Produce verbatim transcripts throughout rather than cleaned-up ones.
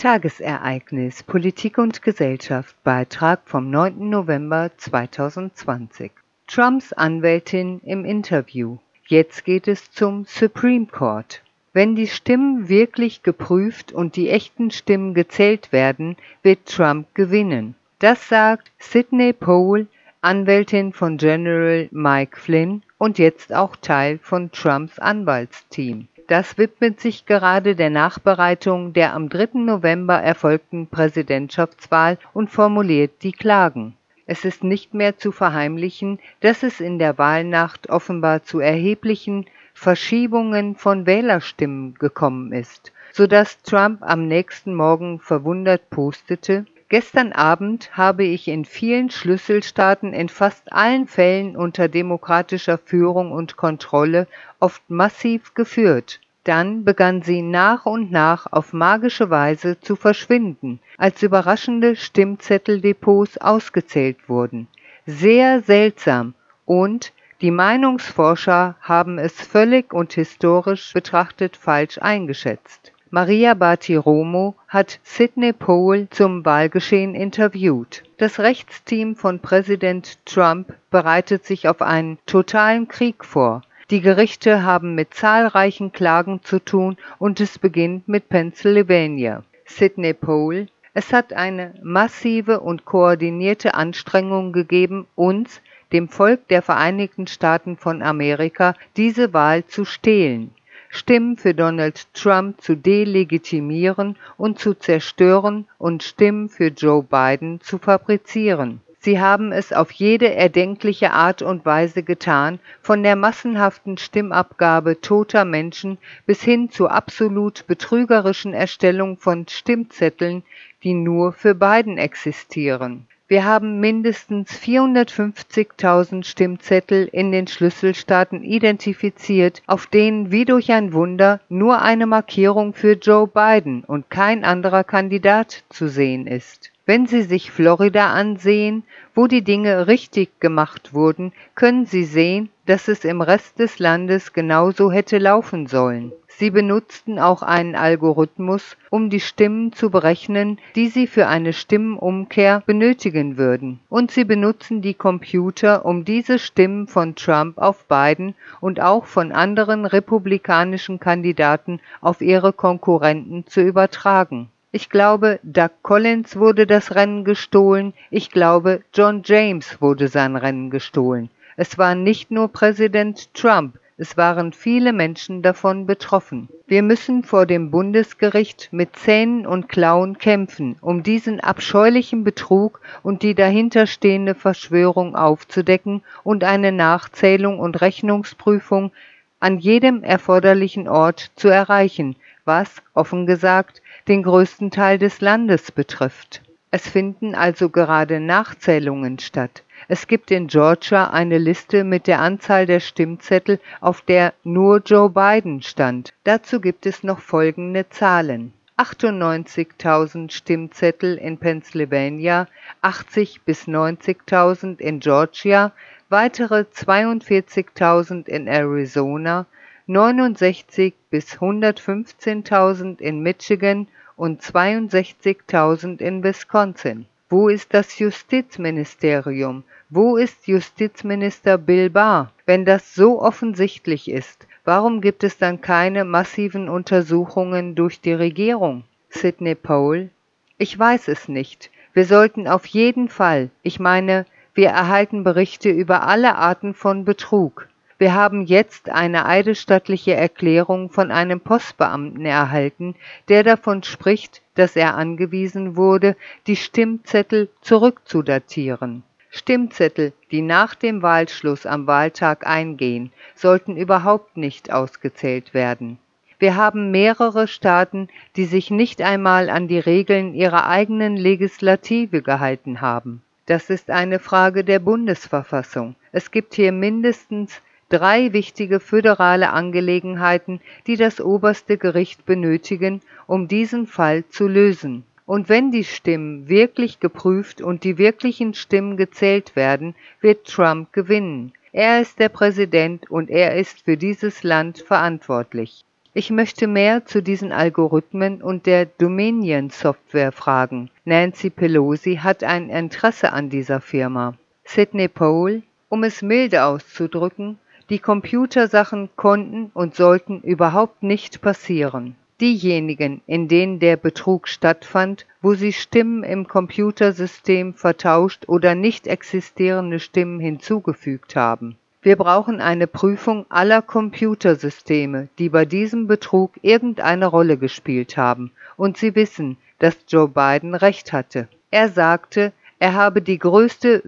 Tagesereignis Politik und Gesellschaft, Beitrag vom neunten November zweitausendzwanzig. Trumps Anwältin im Interview. Jetzt geht es zum Supreme Court. Wenn die Stimmen wirklich geprüft und die echten Stimmen gezählt werden, wird Trump gewinnen. Das sagt Sidney Powell, Anwältin von General Mike Flynn und jetzt auch Teil von Trumps Anwaltsteam. Das widmet sich gerade der Nachbereitung der am dritten November erfolgten Präsidentschaftswahl und formuliert die Klagen. Es ist nicht mehr zu verheimlichen, dass es in der Wahlnacht offenbar zu erheblichen Verschiebungen von Wählerstimmen gekommen ist, sodass Trump am nächsten Morgen verwundert postete: Gestern Abend habe ich in vielen Schlüsselstaaten in fast allen Fällen unter demokratischer Führung und Kontrolle oft massiv geführt. Dann begann sie nach und nach auf magische Weise zu verschwinden, als überraschende Stimmzetteldepots ausgezählt wurden. Sehr seltsam, und die Meinungsforscher haben es völlig und historisch betrachtet falsch eingeschätzt. Maria Bartiromo hat Sidney Powell zum Wahlgeschehen interviewt. Das Rechtsteam von Präsident Trump bereitet sich auf einen totalen Krieg vor. Die Gerichte haben mit zahlreichen Klagen zu tun und es beginnt mit Pennsylvania. Sidney Powell: Es hat eine massive und koordinierte Anstrengung gegeben, uns, dem Volk der Vereinigten Staaten von Amerika, diese Wahl zu stehlen, Stimmen für Donald Trump zu delegitimieren und zu zerstören und Stimmen für Joe Biden zu fabrizieren. Sie haben es auf jede erdenkliche Art und Weise getan, von der massenhaften Stimmabgabe toter Menschen bis hin zur absolut betrügerischen Erstellung von Stimmzetteln, die nur für Biden existieren. Wir haben mindestens vierhundertfünfzigtausend Stimmzettel in den Schlüsselstaaten identifiziert, auf denen wie durch ein Wunder nur eine Markierung für Joe Biden und kein anderer Kandidat zu sehen ist. Wenn Sie sich Florida ansehen, wo die Dinge richtig gemacht wurden, können Sie sehen, dass es im Rest des Landes genauso hätte laufen sollen. Sie benutzten auch einen Algorithmus, um die Stimmen zu berechnen, die sie für eine Stimmenumkehr benötigen würden. Und sie benutzen die Computer, um diese Stimmen von Trump auf Biden und auch von anderen republikanischen Kandidaten auf ihre Konkurrenten zu übertragen. Ich glaube, Doug Collins wurde das Rennen gestohlen. Ich glaube, John James wurde sein Rennen gestohlen. Es war nicht nur Präsident Trump, es waren viele Menschen davon betroffen. Wir müssen vor dem Bundesgericht mit Zähnen und Klauen kämpfen, um diesen abscheulichen Betrug und die dahinterstehende Verschwörung aufzudecken und eine Nachzählung und Rechnungsprüfung an jedem erforderlichen Ort zu erreichen, was, offen gesagt, den größten Teil des Landes betrifft. Es finden also gerade Nachzählungen statt. Es gibt in Georgia eine Liste mit der Anzahl der Stimmzettel, auf der nur Joe Biden stand. Dazu gibt es noch folgende Zahlen: achtundneunzigtausend Stimmzettel in Pennsylvania, achtzig bis neunzigtausend in Georgia, weitere zweiundvierzigtausend in Arizona, neunundsechzig bis hundertfünfzehntausend in Michigan und zweiundsechzigtausend in Wisconsin. Wo ist das Justizministerium? Wo ist Justizminister Bill Barr? Wenn das so offensichtlich ist, warum gibt es dann keine massiven Untersuchungen durch die Regierung? Sidney Powell: Ich weiß es nicht. Wir sollten auf jeden Fall, ich meine, wir erhalten Berichte über alle Arten von Betrug. Wir haben jetzt eine eidesstattliche Erklärung von einem Postbeamten erhalten, der davon spricht, dass er angewiesen wurde, die Stimmzettel zurückzudatieren. Stimmzettel, die nach dem Wahlschluss am Wahltag eingehen, sollten überhaupt nicht ausgezählt werden. Wir haben mehrere Staaten, die sich nicht einmal an die Regeln ihrer eigenen Legislative gehalten haben. Das ist eine Frage der Bundesverfassung. Es gibt hier mindestens drei wichtige föderale Angelegenheiten, die das oberste Gericht benötigen, um diesen Fall zu lösen. Und wenn die Stimmen wirklich geprüft und die wirklichen Stimmen gezählt werden, wird Trump gewinnen. Er ist der Präsident und er ist für dieses Land verantwortlich. Ich möchte mehr zu diesen Algorithmen und der Dominion-Software fragen. Nancy Pelosi hat ein Interesse an dieser Firma. Sidney Powell, um es milde auszudrücken, die Computersachen konnten und sollten überhaupt nicht passieren. Diejenigen, in denen der Betrug stattfand, wo sie Stimmen im Computersystem vertauscht oder nicht existierende Stimmen hinzugefügt haben. Wir brauchen eine Prüfung aller Computersysteme, die bei diesem Betrug irgendeine Rolle gespielt haben. Und Sie wissen, dass Joe Biden recht hatte. Er sagte, er habe die größte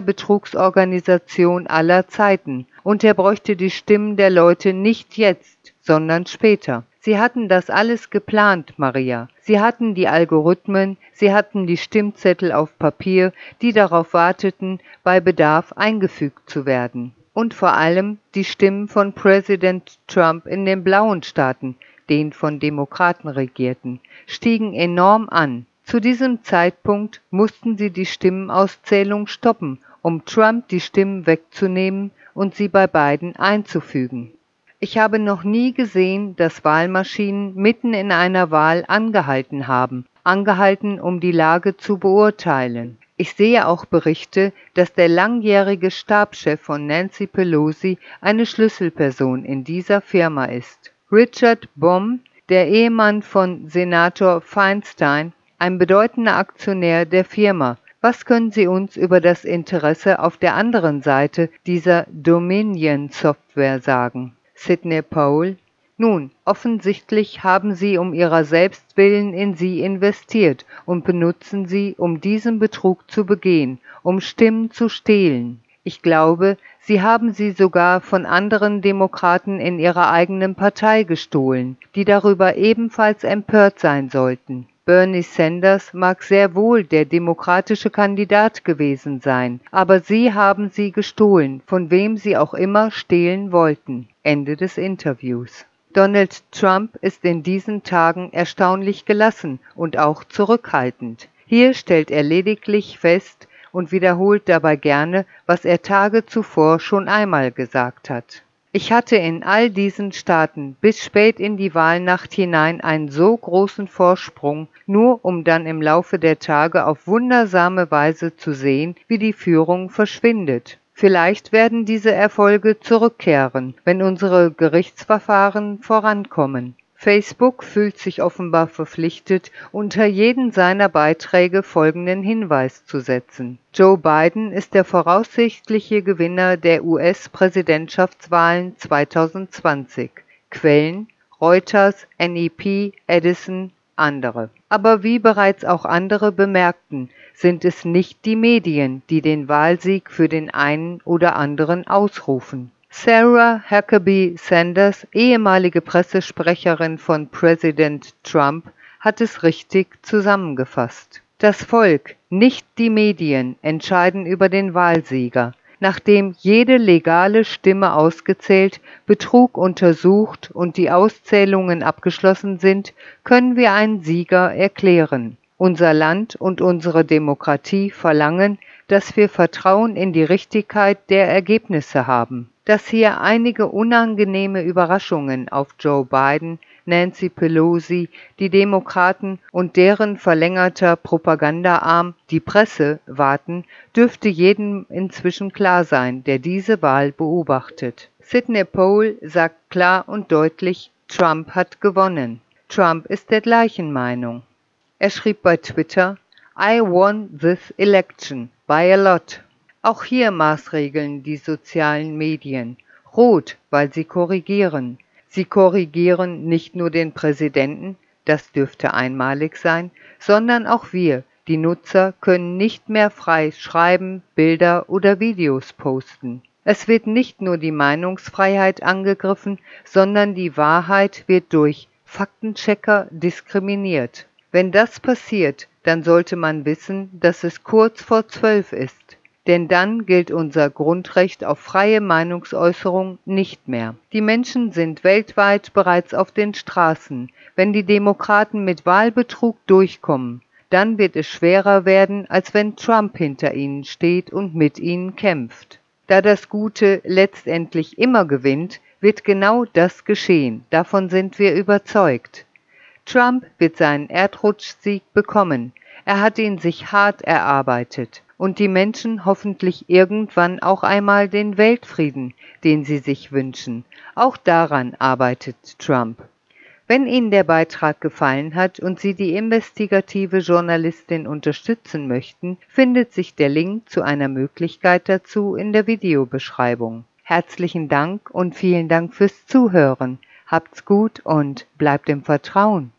Wählerbetrugsorganisation aller Zeiten und er bräuchte die Stimmen der Leute nicht jetzt, sondern später. Sie hatten das alles geplant, Maria. Sie hatten die Algorithmen, sie hatten die Stimmzettel auf Papier, die darauf warteten, bei Bedarf eingefügt zu werden. Und vor allem die Stimmen von Präsident Trump in den blauen Staaten, den von Demokraten regierten, stiegen enorm an. Zu diesem Zeitpunkt mussten sie die Stimmenauszählung stoppen, um Trump die Stimmen wegzunehmen und sie bei Biden einzufügen. Ich habe noch nie gesehen, dass Wahlmaschinen mitten in einer Wahl angehalten haben, angehalten, um die Lage zu beurteilen. Ich sehe auch Berichte, dass der langjährige Stabschef von Nancy Pelosi eine Schlüsselperson in dieser Firma ist. Richard Baum, der Ehemann von Senator Feinstein, ein bedeutender Aktionär der Firma. Was können Sie uns über das Interesse auf der anderen Seite dieser Dominion-Software sagen? Sidney Powell: Nun, offensichtlich haben Sie um Ihrer selbst willen in sie investiert und benutzen sie, um diesen Betrug zu begehen, um Stimmen zu stehlen. Ich glaube, Sie haben sie sogar von anderen Demokraten in Ihrer eigenen Partei gestohlen, die darüber ebenfalls empört sein sollten. Bernie Sanders mag sehr wohl der demokratische Kandidat gewesen sein, aber Sie haben sie gestohlen, von wem Sie auch immer stehlen wollten. Ende des Interviews. Donald Trump ist in diesen Tagen erstaunlich gelassen und auch zurückhaltend. Hier stellt er lediglich fest und wiederholt dabei gerne, was er Tage zuvor schon einmal gesagt hat. Ich hatte in all diesen Staaten bis spät in die Wahlnacht hinein einen so großen Vorsprung, nur um dann im Laufe der Tage auf wundersame Weise zu sehen, wie die Führung verschwindet. Vielleicht werden diese Erfolge zurückkehren, wenn unsere Gerichtsverfahren vorankommen. Facebook fühlt sich offenbar verpflichtet, unter jeden seiner Beiträge folgenden Hinweis zu setzen: Joe Biden ist der voraussichtliche Gewinner der U S-Präsidentschaftswahlen zweitausendzwanzig. Quellen: Reuters, N E P, Edison, andere. Aber wie bereits auch andere bemerkten, sind es nicht die Medien, die den Wahlsieg für den einen oder anderen ausrufen. Sarah Huckabee Sanders, ehemalige Pressesprecherin von Präsident Trump, hat es richtig zusammengefasst. Das Volk, nicht die Medien, entscheiden über den Wahlsieger. Nachdem jede legale Stimme ausgezählt, Betrug untersucht und die Auszählungen abgeschlossen sind, können wir einen Sieger erklären. Unser Land und unsere Demokratie verlangen, dass wir Vertrauen in die Richtigkeit der Ergebnisse haben. Dass hier einige unangenehme Überraschungen auf Joe Biden, Nancy Pelosi, die Demokraten und deren verlängerter Propagandaarm, die Presse, warten, dürfte jedem inzwischen klar sein, der diese Wahl beobachtet. Sidney Powell sagt klar und deutlich, Trump hat gewonnen. Trump ist der gleichen Meinung. Er schrieb bei Twitter: I won this election by a lot. Auch hier maßregeln die sozialen Medien. Rot, weil sie korrigieren. Sie korrigieren nicht nur den Präsidenten, das dürfte einmalig sein, sondern auch wir, die Nutzer, können nicht mehr frei schreiben, Bilder oder Videos posten. Es wird nicht nur die Meinungsfreiheit angegriffen, sondern die Wahrheit wird durch Faktenchecker diskriminiert. Wenn das passiert, dann sollte man wissen, dass es kurz vor zwölf ist. Denn dann gilt unser Grundrecht auf freie Meinungsäußerung nicht mehr. Die Menschen sind weltweit bereits auf den Straßen. Wenn die Demokraten mit Wahlbetrug durchkommen, dann wird es schwerer werden, als wenn Trump hinter ihnen steht und mit ihnen kämpft. Da das Gute letztendlich immer gewinnt, wird genau das geschehen, davon sind wir überzeugt. Trump wird seinen Erdrutschsieg bekommen, er hat ihn sich hart erarbeitet und die Menschen hoffentlich irgendwann auch einmal den Weltfrieden, den sie sich wünschen. Auch daran arbeitet Trump. Wenn Ihnen der Beitrag gefallen hat und Sie die investigative Journalistin unterstützen möchten, findet sich der Link zu einer Möglichkeit dazu in der Videobeschreibung. Herzlichen Dank und vielen Dank fürs Zuhören. Habt's gut und bleibt im Vertrauen.